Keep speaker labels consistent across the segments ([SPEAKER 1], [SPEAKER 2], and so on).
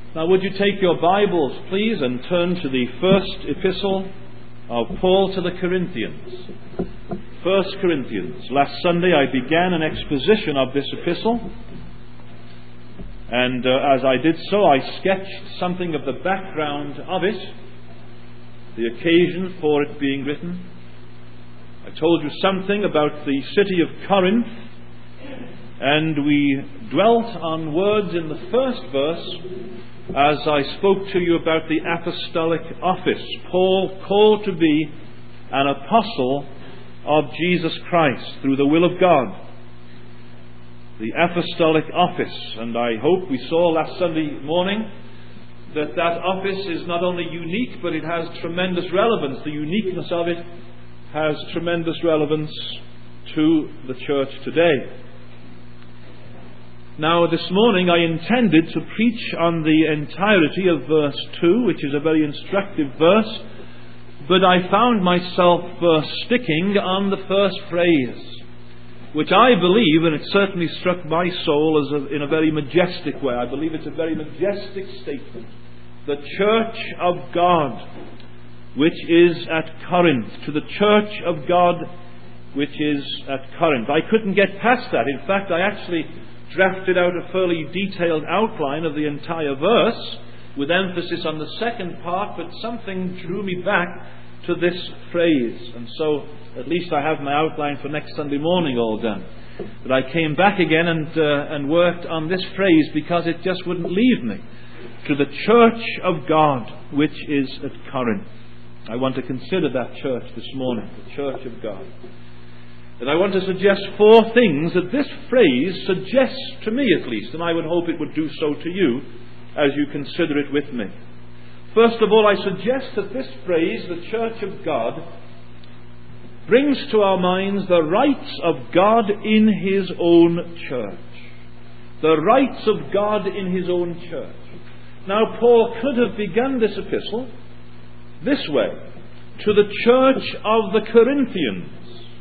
[SPEAKER 1] Now would you take your Bibles, please, and turn to the first epistle of Paul to the Corinthians. 1 Corinthians. Last Sunday I began an exposition of this epistle, and as I did so I sketched something of the background of it, the occasion for it being written. I told you something about the city of Corinth, and we dwelt on words in the first verse as I spoke to you about the apostolic office. Paul called to be an apostle of Jesus Christ through the will of God. The apostolic office. And I hope we saw last Sunday morning that office is not only unique, but it has tremendous relevance. The uniqueness of it has tremendous relevance to the church today. Now, this morning I intended to preach on the entirety of verse 2, which is a very instructive verse, but I found myself sticking on the first phrase, which I believe, and it certainly struck my soul in a very majestic way. I believe it's a very majestic statement. The church of God, which is at Corinth. To the church of God, which is at Corinth. I couldn't get past that. In fact, I actually drafted out a fairly detailed outline of the entire verse, with emphasis on the second part, but something drew me back to this phrase. And so, at least I have my outline for next Sunday morning all done. But I came back again and worked on this phrase because it just wouldn't leave me. To the church of God, which is at Corinth. I want to consider that church this morning, the church of God. And I want to suggest 4 things that this phrase suggests to me at least, and I would hope it would do so to you as you consider it with me. First of all, I suggest that this phrase, the church of God, brings to our minds the rights of God in His own church. The rights of God in His own church. Now, Paul could have begun this epistle this way: to the church of the Corinthians.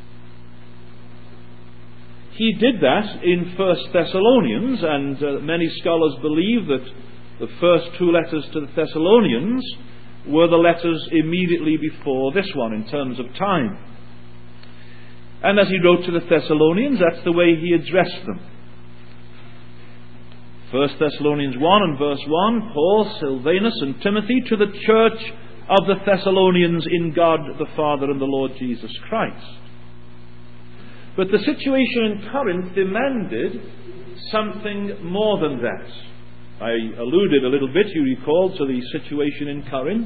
[SPEAKER 1] He did that in 1 Thessalonians, and many scholars believe that the first 2 letters to the Thessalonians were the letters immediately before this one in terms of time. And as he wrote to the Thessalonians, that's the way he addressed them. 1 Thessalonians 1 and verse 1, Paul, Silvanus and Timothy, to the church of the Thessalonians in God the Father and the Lord Jesus Christ. But the situation in Corinth demanded something more than that. I alluded a little bit, you recall, to the situation in Corinth.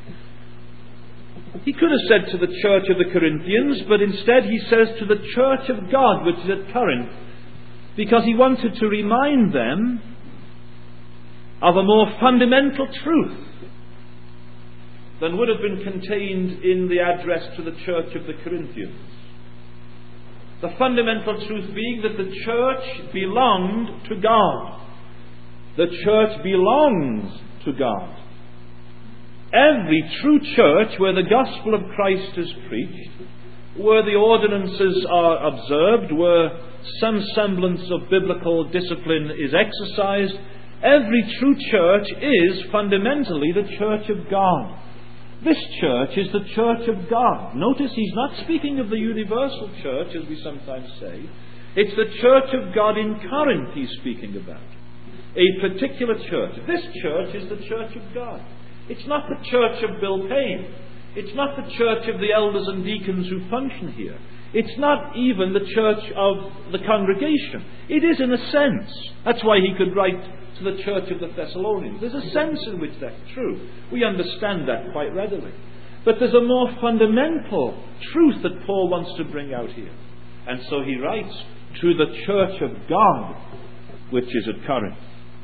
[SPEAKER 1] He could have said to the church of the Corinthians, but instead he says to the church of God, which is at Corinth, because he wanted to remind them of a more fundamental truth than would have been contained in the address to the church of the Corinthians. The fundamental truth being that the church belonged to God. The church belongs to God. Every true church where the gospel of Christ is preached, where the ordinances are observed, where some semblance of biblical discipline is exercised, every true church is fundamentally the church of God. This church is the church of God. Notice he's not speaking of the universal church, as we sometimes say. It's the church of God in Corinth he's speaking about. A particular church. This church is the church of God. It's not the church of Bill Payne. It's not the church of the elders and deacons who function here. It's not even the church of the congregation. It is in a sense. That's why he could write to the church of the Thessalonians. There's a sense in which that's true. We understand that quite readily. But there's a more fundamental truth that Paul wants to bring out here. And so he writes to the church of God, which is at Corinth.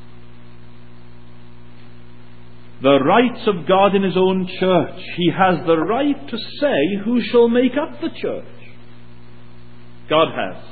[SPEAKER 1] The rights of God in His own church. He has the right to say who shall make up the church. God has.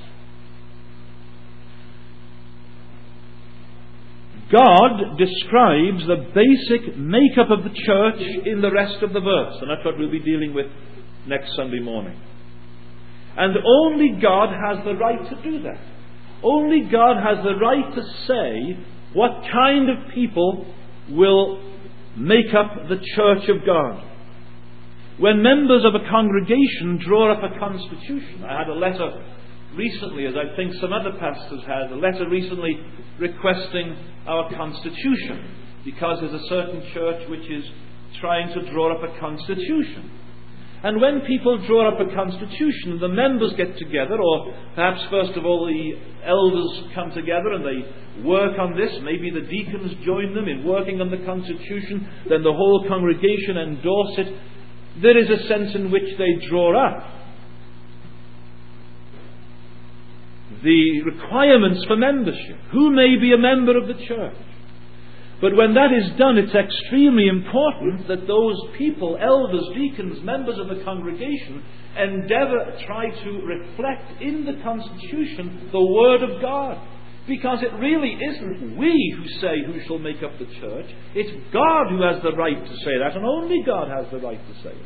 [SPEAKER 1] God describes the basic makeup of the church in the rest of the verse, and that's what we'll be dealing with next Sunday morning. And only God has the right to do that. Only God has the right to say what kind of people will make up the church of God. When members of a congregation draw up a constitution, I had a letter recently, as I think some other pastors had, a letter recently requesting our constitution, because there's a certain church which is trying to draw up a constitution. And when people draw up a constitution, the members get together, or perhaps first of all the elders come together and they work on this. Maybe the deacons join them in working on the constitution, then the whole congregation endorse it. There is a sense in which they draw up the requirements for membership. Who may be a member of the church? But when that is done, it's extremely important that those people, elders, deacons, members of the congregation, try to reflect in the constitution the Word of God. Because it really isn't we who say who shall make up the church. It's God who has the right to say that, and only God has the right to say it.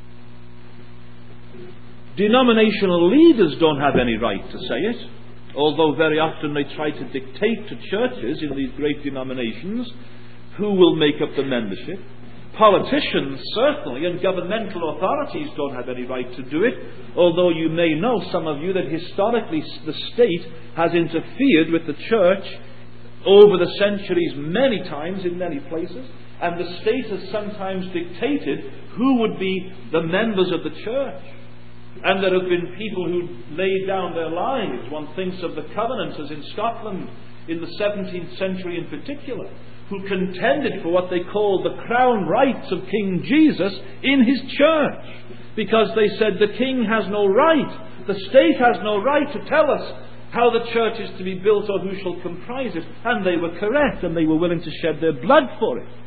[SPEAKER 1] Denominational leaders don't have any right to say it, although very often they try to dictate to churches in these great denominations who will make up the membership. Politicians, certainly, and governmental authorities don't have any right to do it, although you may know, some of you, that historically the state has interfered with the church over the centuries many times in many places, and the state has sometimes dictated who would be the members of the church. And there have been people who laid down their lives. One thinks of the Covenanters in Scotland in the 17th century in particular, who contended for what they called the crown rights of King Jesus in his church, because they said the king has no right, the state has no right to tell us how the church is to be built or who shall comprise it. And they were correct, and they were willing to shed their blood for it.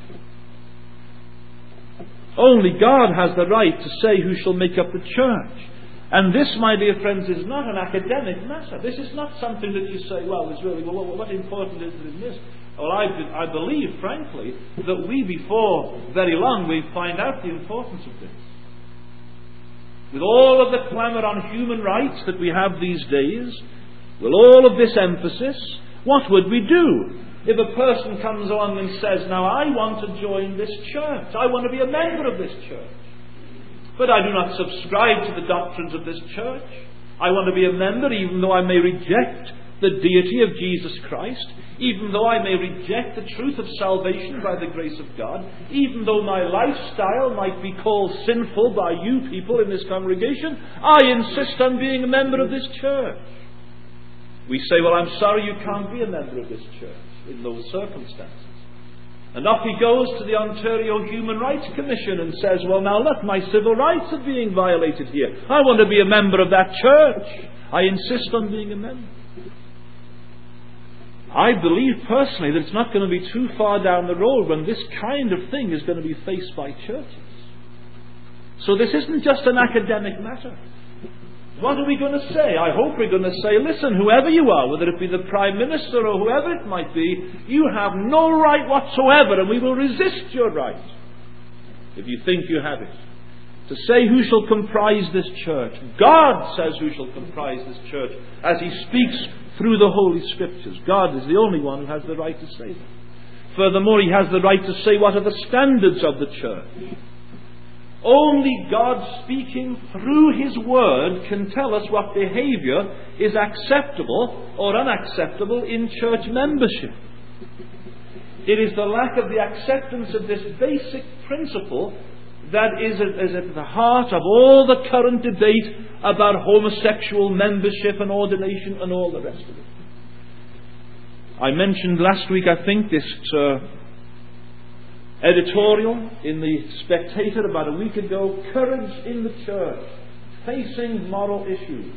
[SPEAKER 1] Only God has the right to say who shall make up the church. And this, my dear friends, is not an academic matter. This is not something that you say, well, it's really, what important is it in this? Well, I believe, frankly, that we, before very long, we find out the importance of this. With all of the clamour on human rights that we have these days, with all of this emphasis, what would we do if a person comes along and says, now I want to join this church, I want to be a member of this church, but I do not subscribe to the doctrines of this church. I want to be a member even though I may reject the deity of Jesus Christ, even though I may reject the truth of salvation by the grace of God, even though my lifestyle might be called sinful by you people in this congregation, I insist on being a member of this church. We say, well, I'm sorry you can't be a member of this church in those circumstances. And off he goes to the Ontario Human Rights Commission and says, well, now look, my civil rights are being violated here. I want to be a member of that church. I insist on being a member. I believe personally that it's not going to be too far down the road when this kind of thing is going to be faced by churches. So this isn't just an academic matter. What are we going to say? I hope we're going to say, listen, whoever you are, whether it be the Prime Minister or whoever it might be, you have no right whatsoever, and we will resist your right, if you think you have it, to say who shall comprise this church. God says who shall comprise this church, as he speaks through the Holy Scriptures. God is the only one who has the right to say that. Furthermore, he has the right to say what are the standards of the church. Only God speaking through his word can tell us what behaviour is acceptable or unacceptable in church membership. It is the lack of the acceptance of this basic principle that is at the heart of all the current debate about homosexual membership and ordination and all the rest of it. I mentioned last week, I think, this editorial in the Spectator about a week ago, Courage in the Church, Facing Moral Issues.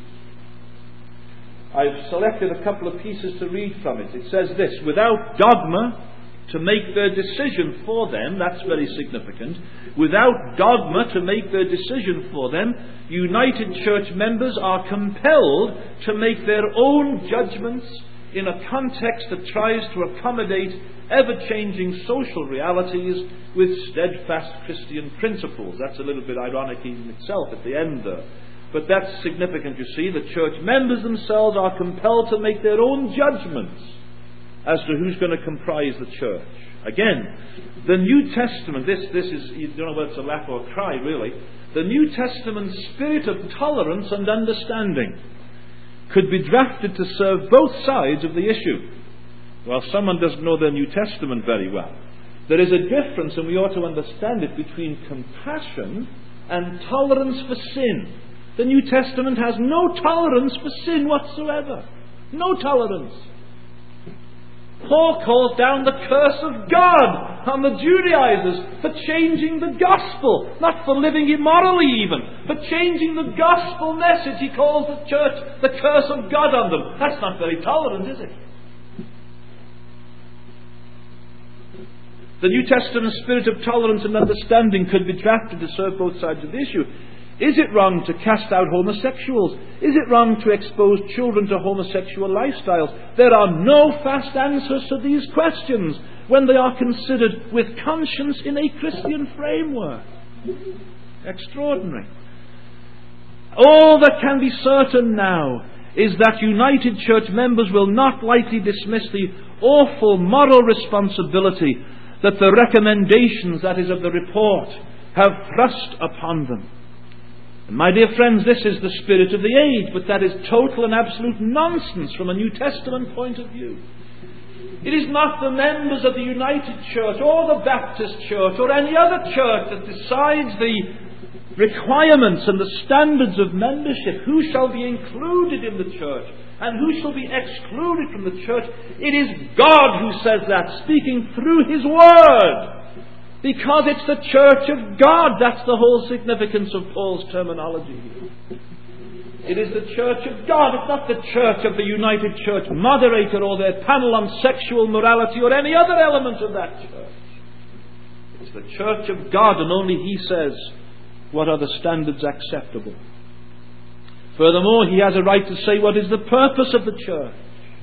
[SPEAKER 1] I've selected a couple of pieces to read from it. It says this: without dogma to make their decision for them, that's very significant, without dogma to make their decision for them, United Church members are compelled to make their own judgments in a context that tries to accommodate ever-changing social realities with steadfast Christian principles. That's a little bit ironic in itself at the end there. But that's significant, you see. The church members themselves are compelled to make their own judgments as to who's going to comprise the church. Again, the New Testament, this is, you don't know whether it's a laugh or a cry really, the New Testament spirit of tolerance and understanding could be drafted to serve both sides of the issue. Well, someone doesn't know the New Testament very well. There is a difference, and we ought to understand it, between compassion and tolerance for sin. The New Testament has no tolerance for sin whatsoever. No tolerance. Paul calls down the curse of God on the Judaizers for changing the gospel, not for living immorally even, for changing the gospel message. He calls the church the curse of God on them. That's not very tolerant, is it? The New Testament spirit of tolerance and understanding could be drafted to serve both sides of the issue. Is it wrong to cast out homosexuals? Is it wrong to expose children to homosexual lifestyles? There are no fast answers to these questions when they are considered with conscience in a Christian framework. Extraordinary. All that can be certain now is that United Church members will not lightly dismiss the awful moral responsibility that the recommendations, that is, of the report, have thrust upon them. And my dear friends, this is the spirit of the age, but that is total and absolute nonsense from a New Testament point of view. It is not the members of the United Church or the Baptist Church or any other church that decides the requirements and the standards of membership, who shall be included in the church and who shall be excluded from the church. It is God who says that, speaking through His Word. Because it's the church of God. That's the whole significance of Paul's terminology here. It is the church of God. It's not the church of the United Church moderator or their panel on sexual morality or any other element of that church. It's the church of God, and only He says what are the standards acceptable. Furthermore, He has a right to say what is the purpose of the church.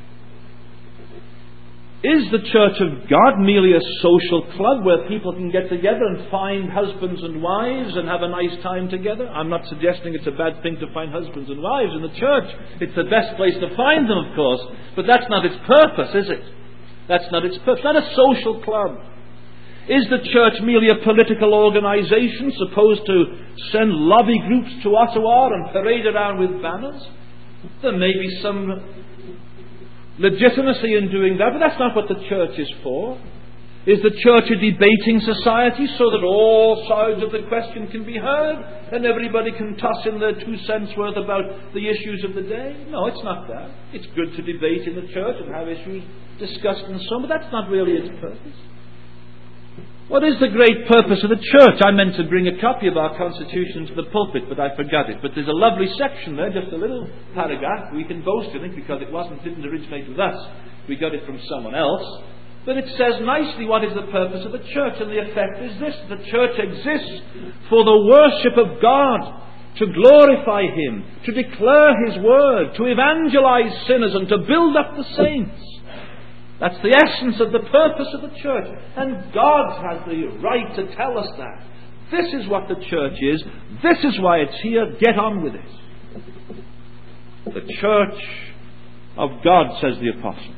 [SPEAKER 1] Is the church of God merely a social club where people can get together and find husbands and wives and have a nice time together? I'm not suggesting it's a bad thing to find husbands and wives in the church. It's the best place to find them, of course. But that's not its purpose, is it? That's not its purpose. It's not a social club. Is the church merely a political organization supposed to send lobby groups to Ottawa and parade around with banners? There may be some legitimacy in doing that, but that's not what the church is for. Is the church a debating society so that all sides of the question can be heard and everybody can toss in their 2 cents worth about the issues of the day? No, it's not that. It's good to debate in the church and have issues discussed and so on, but that's not really its purpose. What is the great purpose of the church? I meant to bring a copy of our Constitution to the pulpit, but I forgot it. But there's a lovely section there, just a little paragraph. We can boast in it because it didn't originate with us. We got it from someone else. But it says nicely what is the purpose of the church, and the effect is this: the church exists for the worship of God, to glorify Him, to declare His word, to evangelize sinners, and to build up the saints. That's the essence of the purpose of the church. And God has the right to tell us that. This is what the church is. This is why it's here. Get on with it. The church of God, says the apostle.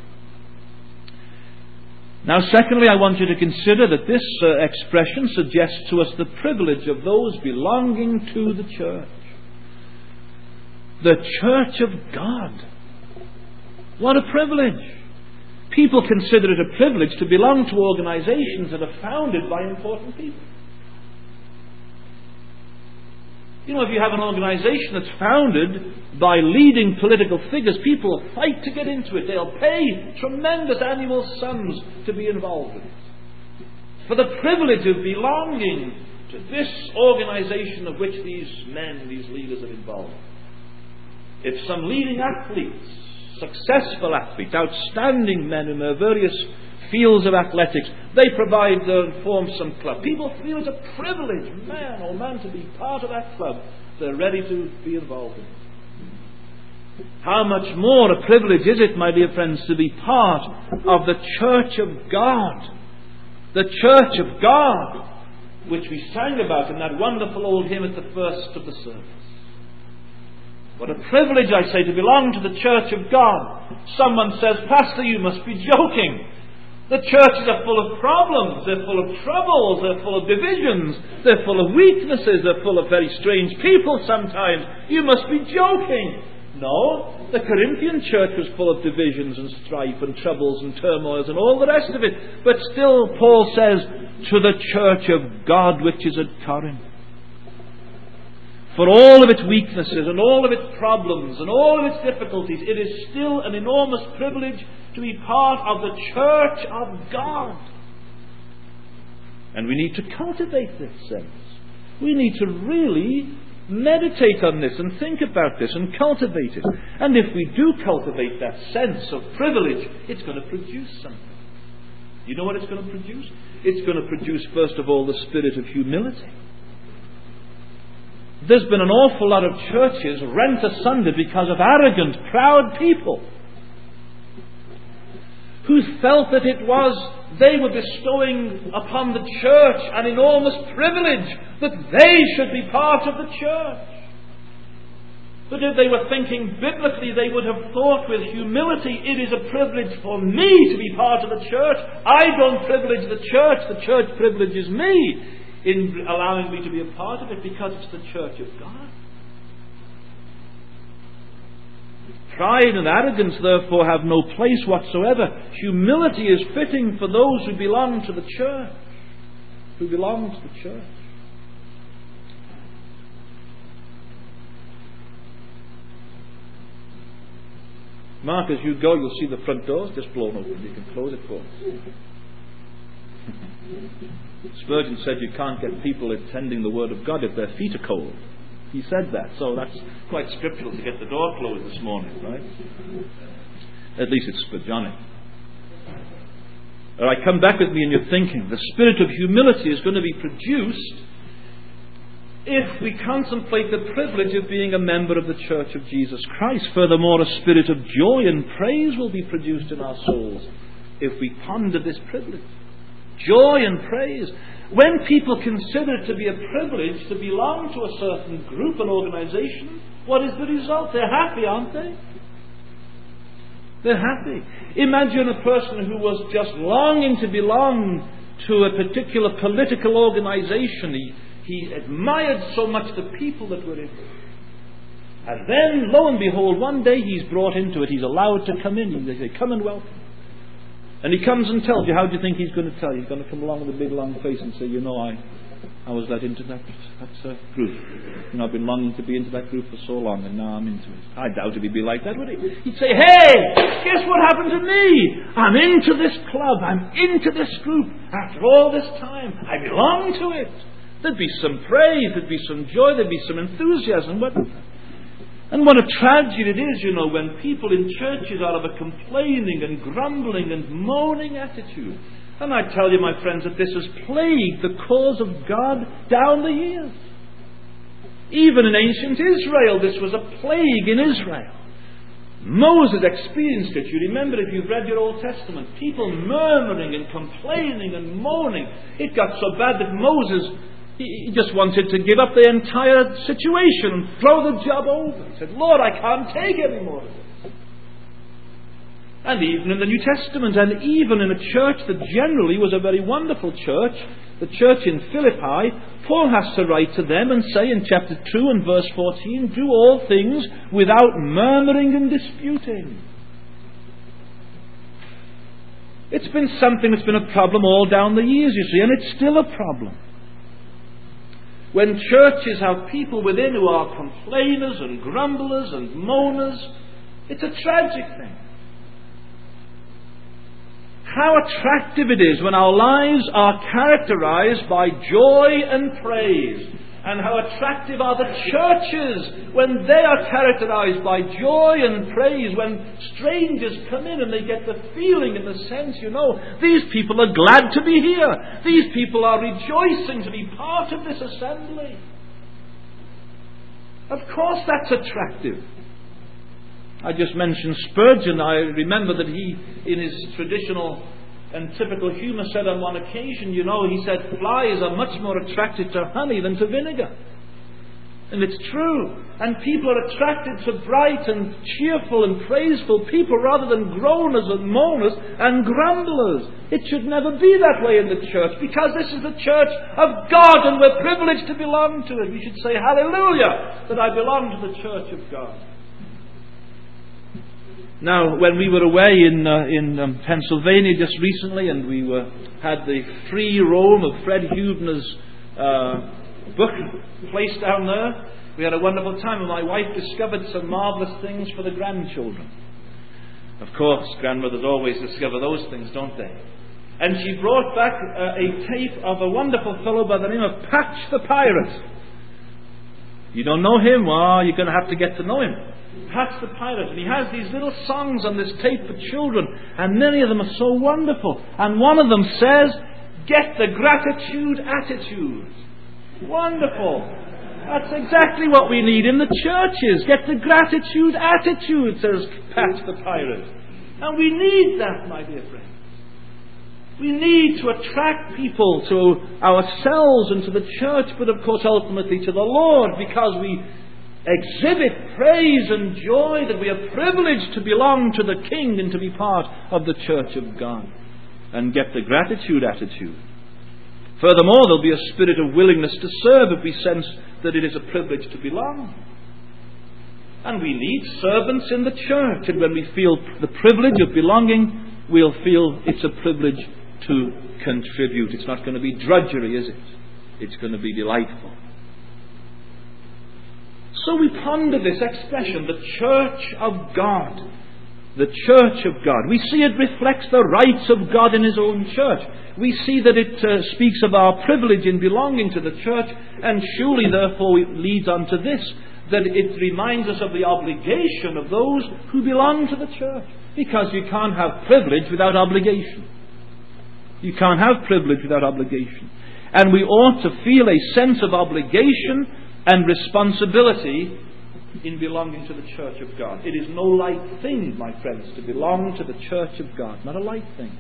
[SPEAKER 1] Now, secondly, I want you to consider that this expression suggests to us the privilege of those belonging to the church. The church of God. What a privilege. People consider it a privilege to belong to organizations that are founded by important people. You know, if you have an organization that's founded by leading political figures, people will fight to get into it. They'll pay tremendous annual sums to be involved in it. For the privilege of belonging to this organization of which these men, these leaders are involved. If some leading athletes, successful athletes, outstanding men in their various fields of athletics, they provide and form some club. People feel it's a privilege, man or man, to be part of that club. They're ready to be involved in it. How much more a privilege is it, my dear friends, to be part of the church of God. The church of God, which we sang about in that wonderful old hymn at the first of the service. What a privilege, I say, to belong to the church of God. Someone says, Pastor, you must be joking. The churches are full of problems, they're full of troubles, they're full of divisions, they're full of weaknesses, they're full of very strange people sometimes. You must be joking. No, the Corinthian church was full of divisions and strife and troubles and turmoils and all the rest of it. But still, Paul says, to the church of God which is at Corinth. For all of its weaknesses and all of its problems and all of its difficulties, it is still an enormous privilege to be part of the church of God. And we need to cultivate this sense. We need to really meditate on this and think about this and cultivate it. And if we do cultivate that sense of privilege, it's going to produce something. You know what it's going to produce? It's going to produce, first of all, the spirit of humility. There's been an awful lot of churches rent asunder because of arrogant, proud people who felt that they were bestowing upon the church an enormous privilege, that they should be part of the church. But if they were thinking biblically, they would have thought with humility, it is a privilege for me to be part of the church. I don't privilege the church privileges me in allowing me to be a part of it, because it's the church of God. Pride and arrogance, therefore, have no place whatsoever. Humility is fitting for those who belong to the church. Who belong to the church. Mark, as you go, you'll see the front door's just blown open. You can close it for us. Spurgeon said you can't get people attending the Word of God if their feet are cold. He said that, so that's quite scriptural to get the door closed this morning, right? At least it's Spurgeonic. All right, come back with me in your thinking. The spirit of humility is going to be produced if we contemplate the privilege of being a member of the Church of Jesus Christ. Furthermore, a spirit of joy and praise will be produced in our souls if we ponder this privilege. Joy and praise. When people consider it to be a privilege to belong to a certain group and organization, what is the result? They're happy, aren't they? They're happy. Imagine a person who was just longing to belong to a particular political organization. He admired so much the people that were in it. And then, lo and behold, one day he's brought into it. He's allowed to come in. They say, come and welcome. And he comes and tells you. How do you think he's going to tell you? He's going to come along with a big long face and say, you know, I was let into that group. You know, I've been longing to be into that group for so long, and now I'm into it. I doubt if he'd be like that, would he? He'd say, hey, guess what happened to me? I'm into this club. I'm into this group. After all this time, I belong to it. There'd be some praise. There'd be some joy. There'd be some enthusiasm. And what a tragedy it is, you know, when people in churches are of a complaining and grumbling and moaning attitude. And I tell you, my friends, that this has plagued the cause of God down the years. Even in ancient Israel, this was a plague in Israel. Moses experienced it. You remember, if you've read your Old Testament, people murmuring and complaining and moaning. It got so bad that Moses, he just wanted to give up the entire situation and throw the job over. He said, Lord, I can't take any more of this. And even in the New Testament, and even in a church that generally was a very wonderful church, the church in Philippi, Paul has to write to them and say in chapter 2 and verse 14, do all things without murmuring and disputing. It's been something that's been a problem all down the years, you see, and it's still a problem. When churches have people within who are complainers and grumblers and moaners, it's a tragic thing. How attractive it is when our lives are characterized by joy and praise. And how attractive are the churches when they are characterized by joy and praise. When strangers come in and they get the feeling and the sense, you know, these people are glad to be here. These people are rejoicing to be part of this assembly. Of course that's attractive. I just mentioned Spurgeon. I remember that he, in his traditional and typical humour, said on one occasion, you know, he said, flies are much more attracted to honey than to vinegar. And it's true. And people are attracted to bright and cheerful and praiseful people rather than groaners and moaners and grumblers. It should never be that way in the church, because this is the church of God and we're privileged to belong to it. We should say, hallelujah, that I belong to the church of God. Now, when we were away in Pennsylvania just recently, and we had the free roam of Fred Huebner's book placed down there, we had a wonderful time, and my wife discovered some marvellous things for the grandchildren. Of course, grandmothers always discover those things, don't they? And she brought back a tape of a wonderful fellow by the name of Patch the Pirate. You don't know him? Well, you're going to have to get to know him. Patch the Pirate. And he has these little songs on this tape for children, and many of them are so wonderful. And one of them says, "Get the gratitude attitude." Wonderful. That's exactly what we need in the churches. Get the gratitude attitude, says Patch the Pirate. And we need that, my dear friends. We need to attract people to ourselves and to the church, but of course ultimately to the Lord, because we exhibit praise and joy that we are privileged to belong to the King and to be part of the church of God. And get the gratitude attitude. Furthermore, there'll be a spirit of willingness to serve if we sense that it is a privilege to belong. And we need servants in the church, and when we feel the privilege of belonging, we'll feel it's a privilege to contribute. It's not going to be drudgery, is it? It's going to be delightful. So we ponder this expression, the church of God. The church of God. We see it reflects the rights of God in His own church. We see that it speaks of our privilege in belonging to the church, and surely therefore it leads on to this, that it reminds us of the obligation of those who belong to the church. Because you can't have privilege without obligation. You can't have privilege without obligation. And we ought to feel a sense of obligation and responsibility in belonging to the church of God. It is no light thing, my friends, to belong to the church of God. Not a light thing.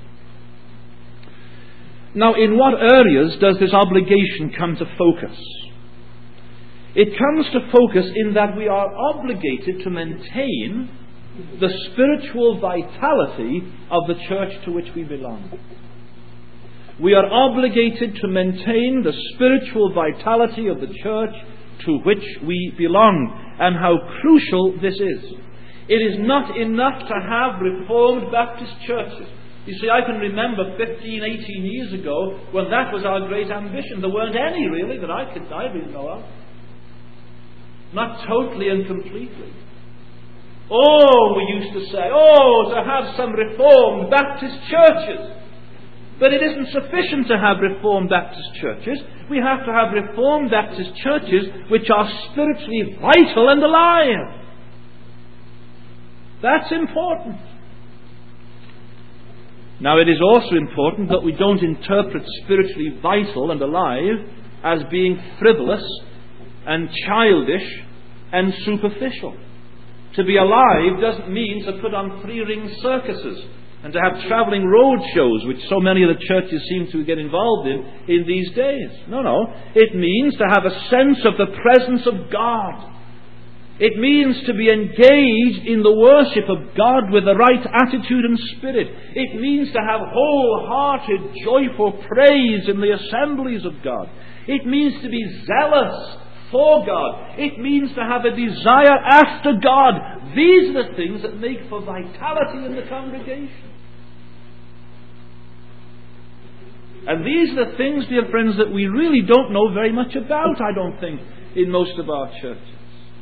[SPEAKER 1] Now, in what areas does this obligation come to focus? It comes to focus in that we are obligated to maintain the spiritual vitality of the church to which we belong. We are obligated to maintain the spiritual vitality of the church to which we belong, and how crucial this is. It is not enough to have Reformed Baptist churches. You see, I can remember 15, 18 years ago when that was our great ambition. There weren't any really that I really know of. Not totally and completely. Oh, we used to say, to have some Reformed Baptist churches. But it isn't sufficient to have Reformed Baptist churches. We have to have Reformed Baptist churches which are spiritually vital and alive. That's important. Now, it is also important that we don't interpret spiritually vital and alive as being frivolous and childish and superficial. To be alive doesn't mean to put on three-ring circuses and to have travelling road shows, which so many of the churches seem to get involved in these days. No. It means to have a sense of the presence of God. It means to be engaged in the worship of God with the right attitude and spirit. It means to have wholehearted, joyful praise in the assemblies of God. It means to be zealous for God. It means to have a desire after God. These are the things that make for vitality in the congregation. And these are the things, dear friends, that we really don't know very much about, I don't think, in most of our churches.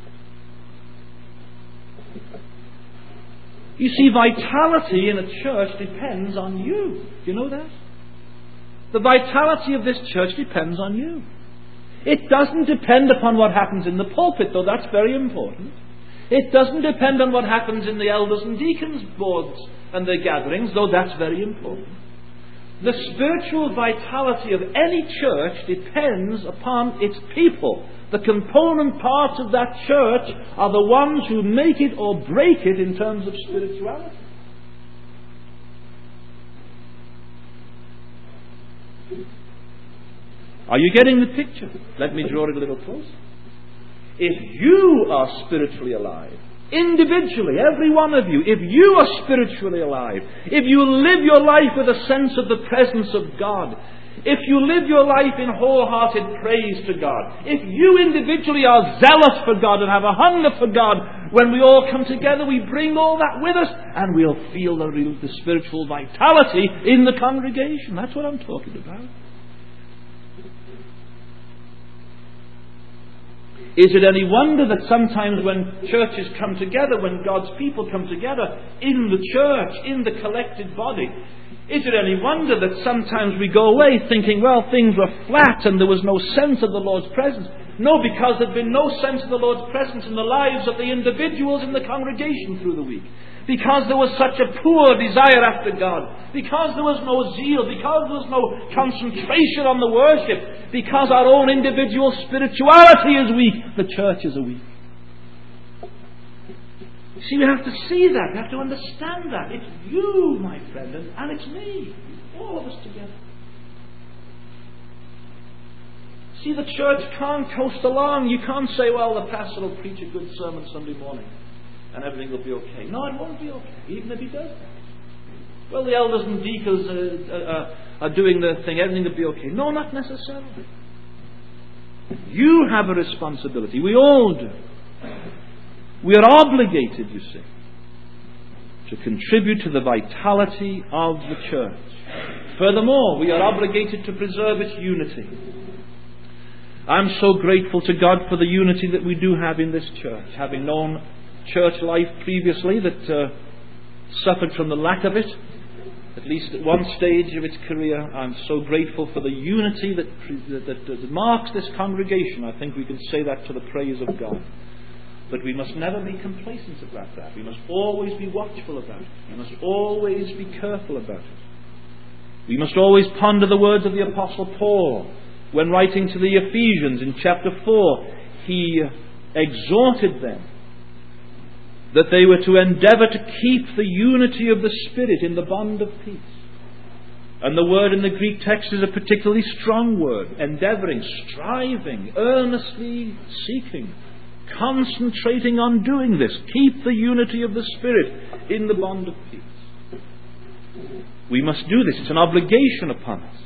[SPEAKER 1] You see, vitality in a church depends on you. Do you know that? The vitality of this church depends on you. It doesn't depend upon what happens in the pulpit, though that's very important. It doesn't depend on what happens in the elders and deacons boards and their gatherings, though that's very important. The spiritual vitality of any church depends upon its people. The component parts of that church are the ones who make it or break it in terms of spirituality. Are you getting the picture? Let me draw it a little closer. if you are spiritually alive, individually, every one of you, if you are spiritually alive, if you live your life with a sense of the presence of God, if you live your life in wholehearted praise to God, if you individually are zealous for God and have a hunger for God, when we all come together, we bring all that with us, and we'll feel the spiritual vitality in the congregation. That's what I'm talking about. Is it any wonder that sometimes when churches come together, when God's people come together in the church, in the collected body, is it any wonder that sometimes we go away thinking, well, things were flat and there was no sense of the Lord's presence? No, because there had been no sense of the Lord's presence in the lives of the individuals in the congregation through the week. Because there was such a poor desire after God. Because there was no zeal. Because there was no concentration on the worship. Because our own individual spirituality is weak. The church is weak. See, we have to see that. We have to understand that. It's you, my friend, and it's me. All of us together. See, the church can't coast along. You can't say, well, the pastor will preach a good sermon Sunday morning and everything will be okay. No, it won't be okay, even if he does that. Well, the elders and deacons are doing their thing, everything will be okay. No, not necessarily. You have a responsibility. We all do. We are obligated, you see, to contribute to the vitality of the church. Furthermore, we are obligated to preserve its unity. I'm so grateful to God for the unity that we do have in this church. Having known church life previously that suffered from the lack of it, at least at one stage of its career, I'm so grateful for the unity that marks this congregation. I think we can say that to the praise of God. But we must never be complacent about that. We must always be watchful about it. We must always be careful about it. We must always ponder the words of the Apostle Paul when writing to the Ephesians in chapter 4. He exhorted them that they were to endeavour to keep the unity of the Spirit in the bond of peace. And the word in the Greek text is a particularly strong word. Endeavouring, striving, earnestly seeking, concentrating on doing this. Keep the unity of the Spirit in the bond of peace. We must do this. It's an obligation upon us.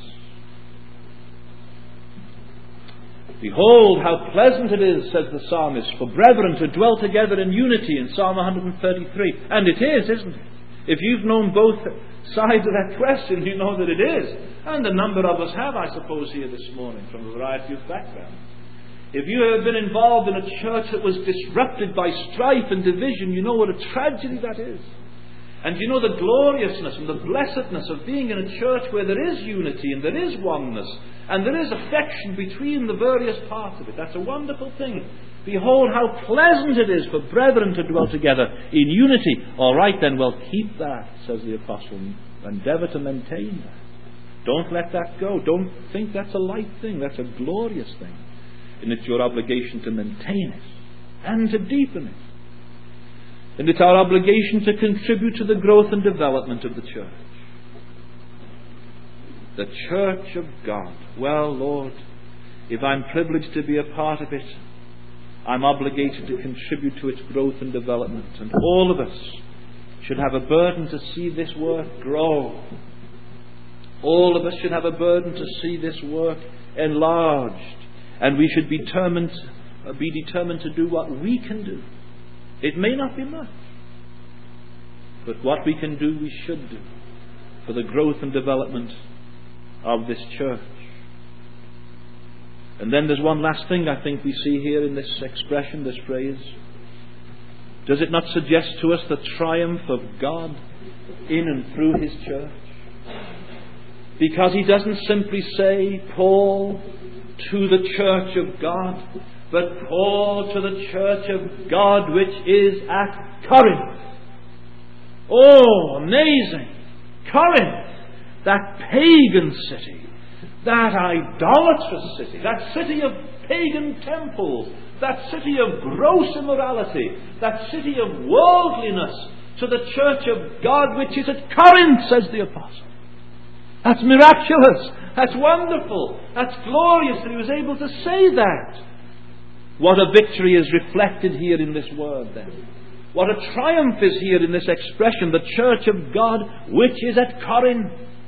[SPEAKER 1] Behold, how pleasant it is, says the psalmist, for brethren to dwell together in unity in Psalm 133. And it is, isn't it? If you've known both sides of that question, you know that it is. And a number of us have, I suppose, here this morning from a variety of backgrounds. If you have been involved in a church that was disrupted by strife and division, you know what a tragedy that is. And you know the gloriousness and the blessedness of being in a church where there is unity and there is oneness and there is affection between the various parts of it. That's a wonderful thing. Behold, how pleasant it is for brethren to dwell together in unity. All right then, well, keep that, says the apostle. Endeavour to maintain that. Don't let that go. Don't think that's a light thing. That's a glorious thing. And it's your obligation to maintain it and to deepen it. And it's our obligation to contribute to the growth and development of the church. The church of God. Well, Lord, if I'm privileged to be a part of it, I'm obligated to contribute to its growth and development. And all of us should have a burden to see this work grow. All of us should have a burden to see this work enlarged. And we should be determined to do what we can do. It may not be much, but what we can do, we should do for the growth and development of this church. And then there's one last thing I think we see here in this expression, this phrase. Does it not suggest to us the triumph of God in and through His church? Because He doesn't simply say, Paul to the church of God, but Paul to the church of God which is at Corinth. Oh, amazing! Corinth, that pagan city, that idolatrous city, that city of pagan temples, that city of gross immorality, that city of worldliness, to the church of God which is at Corinth, says the apostle. That's miraculous. That's wonderful. That's glorious that he was able to say that. What a victory is reflected here in this word then. What a triumph is here in this expression, the church of God which is at Corinth.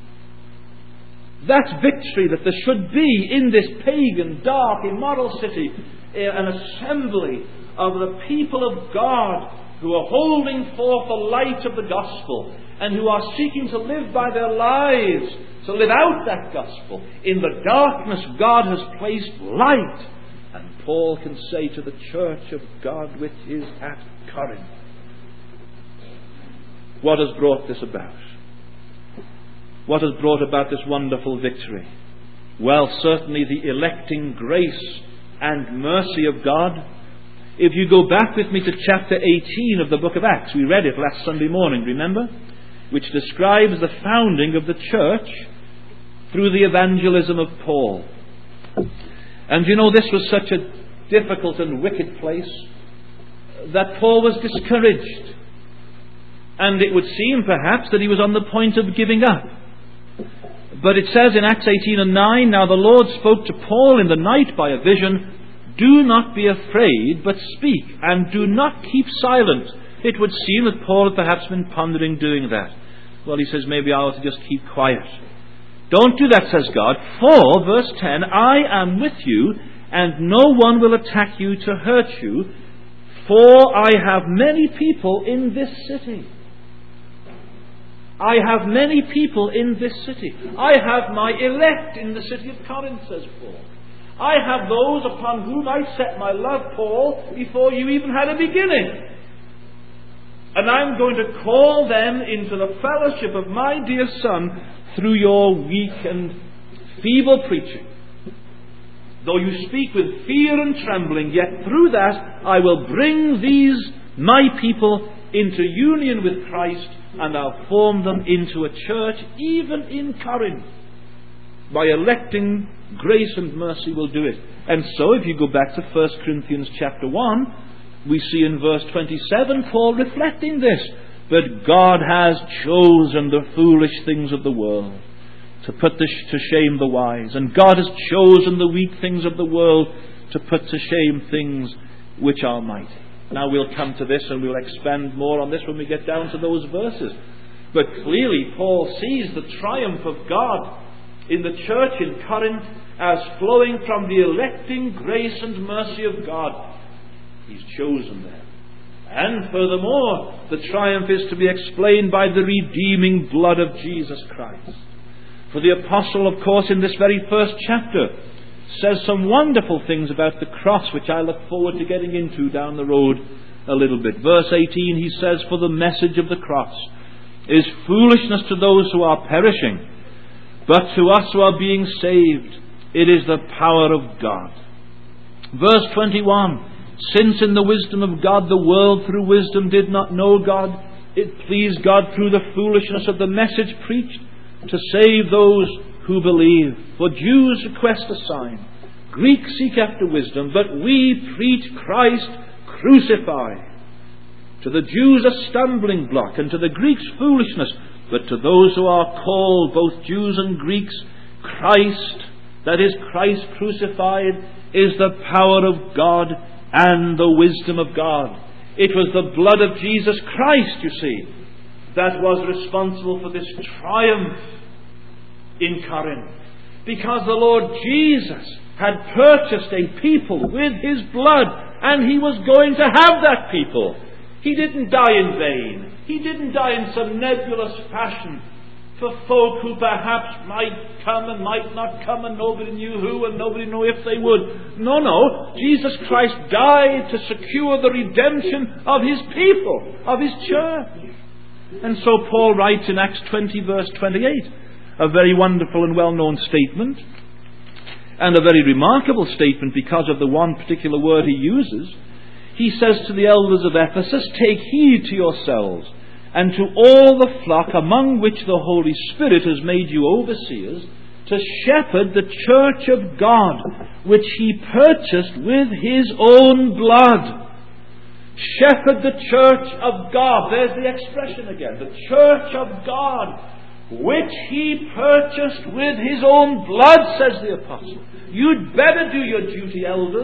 [SPEAKER 1] That victory that there should be in this pagan, dark, immoral city, an assembly of the people of God who are holding forth the light of the gospel and who are seeking to live by their lives, to live out that gospel. In the darkness, God has placed light. And Paul can say to the church of God which is at Corinth. What has brought this about? What has brought about this wonderful victory? Well, certainly the electing grace and mercy of God. If you go back with me to chapter 18 of the book of Acts, we read it last Sunday morning, remember? Which describes the founding of the church through the evangelism of Paul. And you know, this was such a difficult and wicked place that Paul was discouraged. And it would seem perhaps that he was on the point of giving up. But it says in Acts 18 and 9, "Now the Lord spoke to Paul in the night by a vision, 'Do not be afraid, but speak, and do not keep silent.'" It would seem that Paul had perhaps been pondering doing that. Well, he says, maybe I ought to just keep quiet. "Don't do that," says God, "for," verse 10, "I am with you, and no one will attack you to hurt you, for I have many people in this city." I have many people in this city. I have my elect in the city of Corinth, says Paul. I have those upon whom I set my love, Paul, before you even had a beginning. And I'm going to call them into the fellowship of my dear Son through your weak and feeble preaching. Though you speak with fear and trembling, yet through that I will bring these, my people, into union with Christ, and I'll form them into a church, even in Corinth. My electing grace and mercy will do it. And so, if you go back to 1 Corinthians chapter 1, we see in verse 27 Paul reflecting this. "But God has chosen the foolish things of the world to put to shame the wise. And God has chosen the weak things of the world to put to shame things which are mighty." Now we'll come to this and we'll expand more on this when we get down to those verses. But clearly Paul sees the triumph of God in the church in Corinth as flowing from the electing grace and mercy of God. He's chosen them. And furthermore, the triumph is to be explained by the redeeming blood of Jesus Christ. For the apostle, of course, in this very first chapter, says some wonderful things about the cross, which I look forward to getting into down the road a little bit. Verse 18, he says, "For the message of the cross is foolishness to those who are perishing, but to us who are being saved, it is the power of God." Verse 21, "Since in the wisdom of God the world through wisdom did not know God, it pleased God through the foolishness of the message preached to save those who believe. For Jews request a sign, Greeks seek after wisdom, but we preach Christ crucified. To the Jews a stumbling block, and to the Greeks foolishness, but to those who are called, both Jews and Greeks, Christ, that is Christ crucified, is the power of God and the wisdom of God." It was the blood of Jesus Christ, you see, that was responsible for this triumph in Corinth. Because the Lord Jesus had purchased a people with His blood, and He was going to have that people. He didn't die in vain. He didn't die in some nebulous fashion for folk who perhaps might come and might not come, and nobody knew who and nobody knew if they would. No. Jesus Christ died to secure the redemption of His people, of His church. And so Paul writes in Acts 20 verse 28, a very wonderful and well-known statement, and a very remarkable statement because of the one particular word he uses. He says to the elders of Ephesus, "Take heed to yourselves and to all the flock among which the Holy Spirit has made you overseers, to shepherd the church of God, which He purchased with His own blood." Shepherd the church of God. There's the expression again. The church of God, which He purchased with His own blood, says the apostle. You'd better do your duty, elders.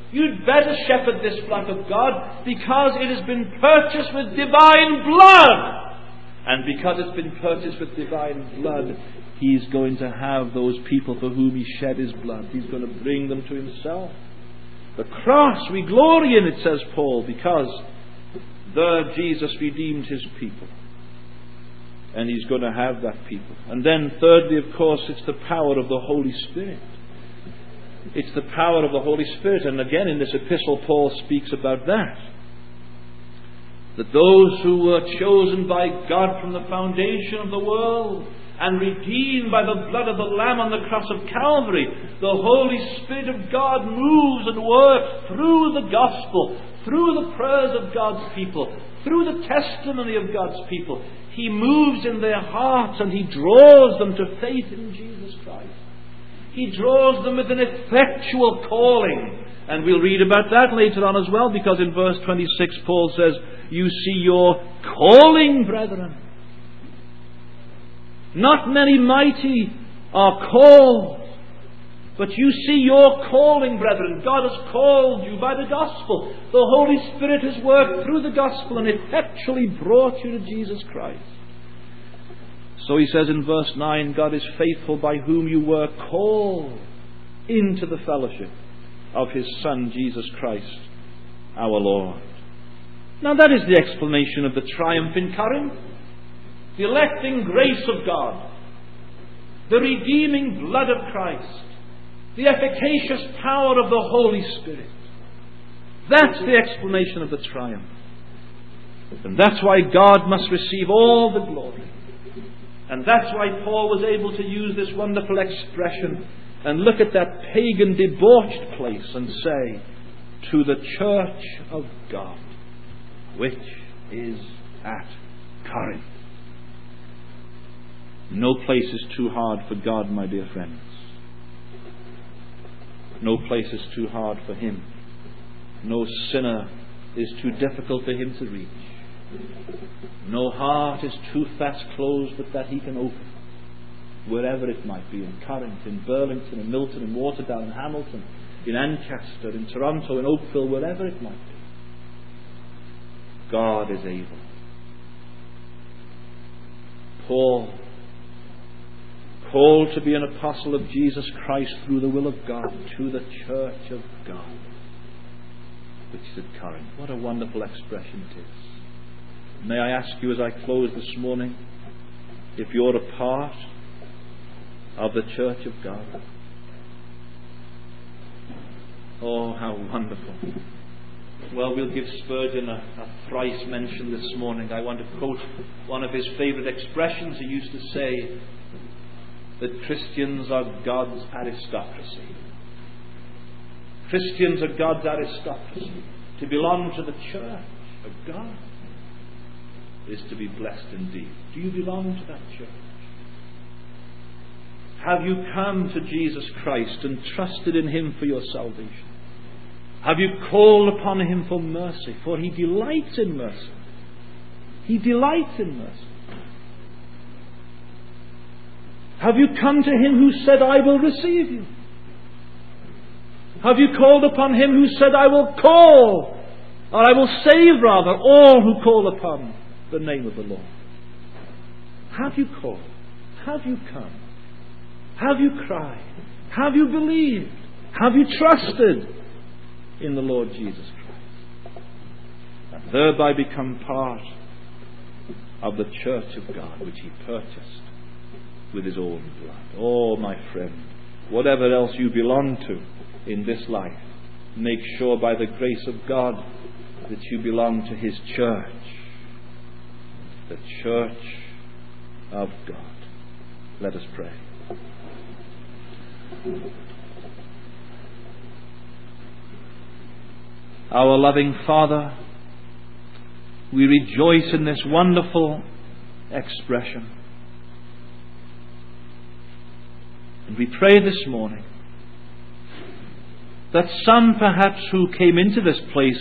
[SPEAKER 1] You'd better shepherd this flock of God because it has been purchased with divine blood. And because it's been purchased with divine blood, He's going to have those people for whom He shed His blood. He's going to bring them to Himself. The cross we glory in, it says Paul, because there Jesus redeemed His people. And He's going to have that people. And then thirdly, of course, it's the power of the Holy Spirit. It's the power of the Holy Spirit. And again, in this epistle, Paul speaks about that. That those who were chosen by God from the foundation of the world and redeemed by the blood of the Lamb on the cross of Calvary, the Holy Spirit of God moves and works through the gospel, through the prayers of God's people, through the testimony of God's people. He moves in their hearts and He draws them to faith in Jesus Christ. He draws them with an effectual calling. And we'll read about that later on as well, because in verse 26 Paul says, "You see your calling, brethren. Not many mighty are called, but you see your calling, brethren. God has called you by the gospel. The Holy Spirit has worked through the gospel and effectually brought you to Jesus Christ." So he says in verse 9, "God is faithful, by whom you were called into the fellowship of His Son, Jesus Christ, our Lord." Now that is the explanation of the triumph in Corinth. The electing grace of God, the redeeming blood of Christ, the efficacious power of the Holy Spirit. That's the explanation of the triumph. And that's why God must receive all the glory. And that's why Paul was able to use this wonderful expression and look at that pagan debauched place and say, "To the church of God, which is at Corinth." No place is too hard for God, my dear friends. No place is too hard for Him. No sinner is too difficult for Him to reach. No heart is too fast closed but that He can open. Wherever it might be, in Corinth, in Burlington, in Milton, in Waterdown, in Hamilton, in Ancaster, in Toronto, in Oakville, wherever it might be. God is able. Paul, called to be an apostle of Jesus Christ through the will of God, to the church of God, which is at Corinth. What a wonderful expression it is. May I ask you as I close this morning, if you're a part of the church of God? Oh, how wonderful. Well, we'll give Spurgeon a thrice mention this morning. I want to quote one of his favourite expressions. He used to say that Christians are God's aristocracy. Christians are God's aristocracy. To belong to the church of God is to be blessed indeed. Do you belong to that church? Have you come to Jesus Christ and trusted in Him for your salvation? Have you called upon Him for mercy? For He delights in mercy. He delights in mercy. Have you come to Him who said, "I will receive you"? Have you called upon Him who said, "I will call," or "I will save," rather, all who call upon the name of the Lord? Have you called? Have you come? Have you cried? Have you believed? Have you trusted in the Lord Jesus Christ? And thereby become part of the church of God, which He purchased with His own blood. Oh, my friend, whatever else you belong to in this life, make sure by the grace of God that you belong to His church, the church of God. Let us pray. Our loving Father, we rejoice in this wonderful expression. And we pray this morning that some perhaps who came into this place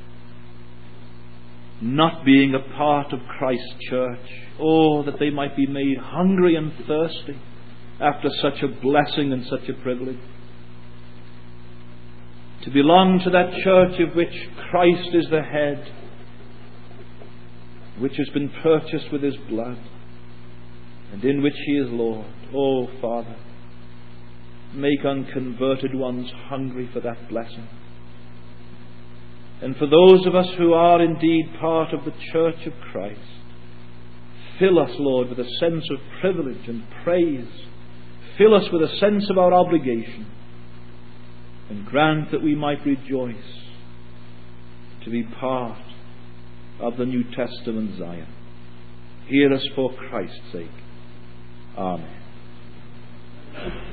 [SPEAKER 1] not being a part of Christ's church, oh, that they might be made hungry and thirsty after such a blessing and such a privilege. to belong to that church of which Christ is the head, which has been purchased with his blood, and in which he is Lord. Oh, Father, make unconverted ones hungry for that blessing. And for those of us who are indeed part of the church of Christ, fill us, Lord, with a sense of privilege and praise. Fill us with a sense of our obligation, and grant that we might rejoice to be part of the New Testament Zion. Hear us for Christ's sake. Amen.